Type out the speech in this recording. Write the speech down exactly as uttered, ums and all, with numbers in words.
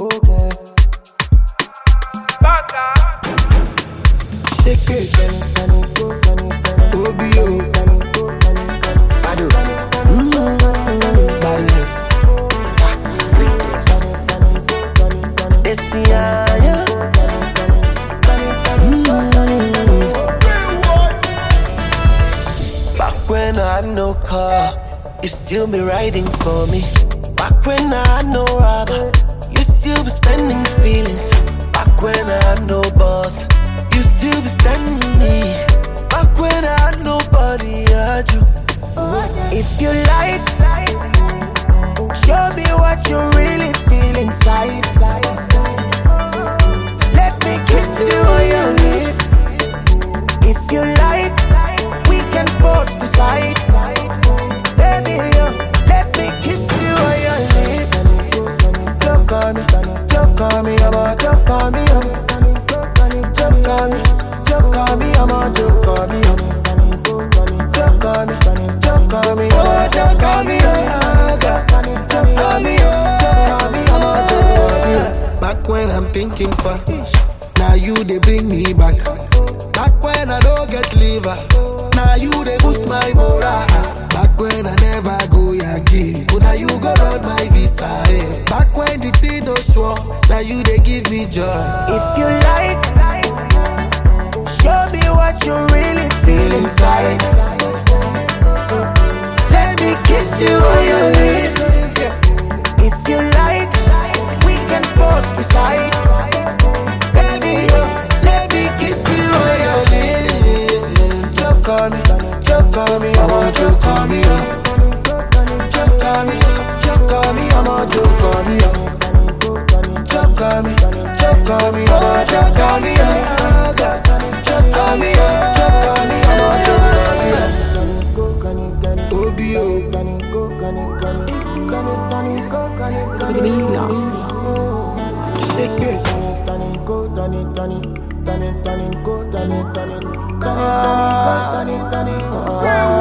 okay. Shake it, Obio, Bado, mmm, Badness, Essia, back when I had no car, you still be riding for me. Back when I had no rubber, you still be spending feelings. Back when I had no boss, you still be standing me. Back when I had nobody, I had you. If you like, show me what you really feel inside. Let me kiss you on your lips. If you like, we can both decide. Baby, uh, let me kiss you on your lips. Joke on me, joke on me, I'm a joke on me, um. Joke on me, joke on me, I'm a joke on me, um. Joke on me, joke on me, oh, joke on me, oh, joke on me, joke on me, I'm a joke on me. Back when I'm thinking for, now you they bring me back. Back when I don't get liver, now you they boost my morale. Back when I never go Yankee, but now you go round my visa. Eh. Back when the thing no sure, now you they give me joy. If you like, show me what you really feel inside. Let me kiss you on your lips. If you like, we can both decide. Baby, let me kiss you on your lips. Choke on me, choke on me, I want you to call me up. Choke on me, choke on me, I want you to call me up. Choke on me, choke on me, I want you to call me up. Choke on me, choke on me, I want you to call me up. Obio, shake it. Ah.